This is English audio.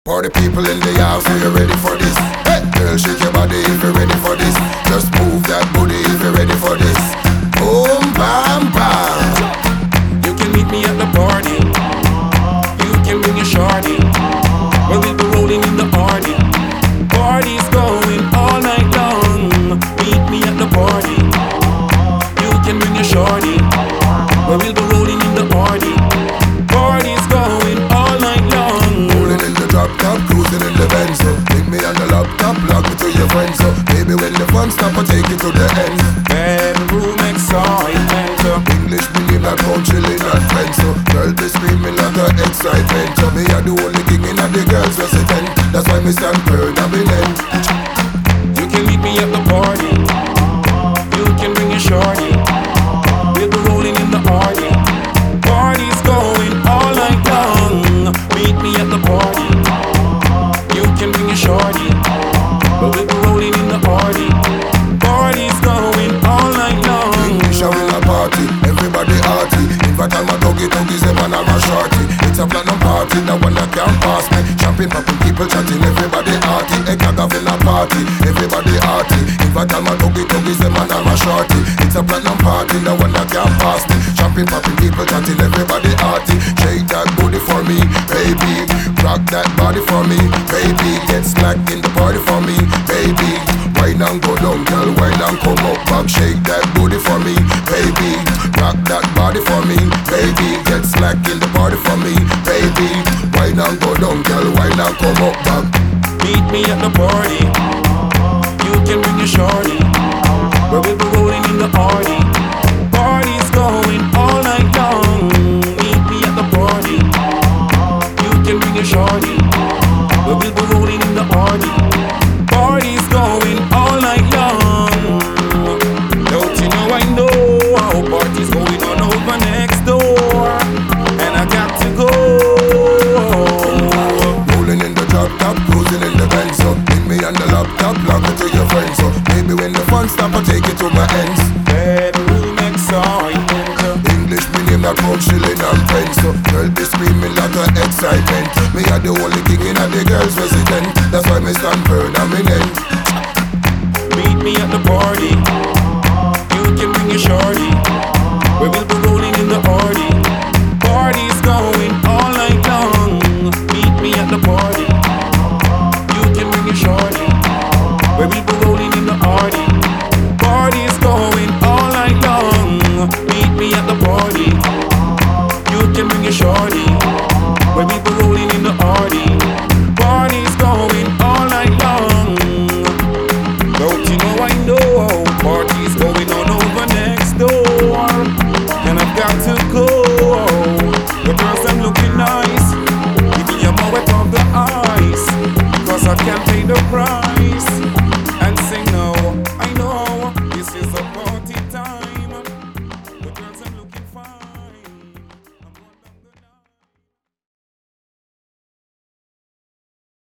Party people in the house, are you ready for this? Hey, girl, shake your body if you're ready for this. Just move that booty if you're ready for this. Boom, bam, bam. You can meet me at the party. You can bring your shorty. Well, we'll be rolling in the party. Party's going all night long. Meet me at the party. You can bring your shorty. Well, we'll be rolling in the party. Party's going all night long. Rolling in the drop top, cruising in the Benz. So take me on the laptop, log me to your friends. So baby, when the fun stop, I take it to the end. Bedroom excitement. English million, not pound chilling, not friends. So girl, be screaming like a excitement. So me, I the only king in the girls' resident. That's why me stand firm, I'm in end. You can meet me at the party. You can bring your shorty. We'll be rolling in the party. Party's going all night long. Meet me at the party. You can bring your shorty. But we'll be rolling in the party. Party's going all night long. English, I will a party, everybody hearty. Invite all my doggies, them and all my shorty. It's a platinum party, that one that can't pass me. Champagne popping, people chatting, everybody hearty. Egg in a party, everybody hearty. Invite all my doggies, them and all my shorty. It's a platinum party, that one that can't pass me. Champagne popping, people chatting, everybody hearty. Shake that booty for me, baby. Rock that body for me, baby. Get slack in the party for me, baby. Wine and go down, girl, wine and come up back. Shake that booty for me, baby. Rock that body for me, baby. Get slack in the party for me, baby. Wine and go down, girl, wine and come up back. Meet me at the party. You can bring your shorty. Where we'll be rolling in the party. Party's going all night long. Meet me at the party. You can bring your shorty. Where we'll be rolling in the party. Party's going all night long. Don't you know I know how party's going on over next door. And I got to go. Rolling in the drop top, cruising in the Benz. So bring me on the laptop, log me to your friends. So baby, when the fun stop, I take it to my ends. Bedroom excitement. English million, not pound chilling and friends. So girl, be screaming like a excitement. Me are the only king in the girls' resident. That's why me stand firm, I'm in end. Meet me at the party. You can bring your shorty. We will be rolling in the party. Party's going all night long. Meet me at the party.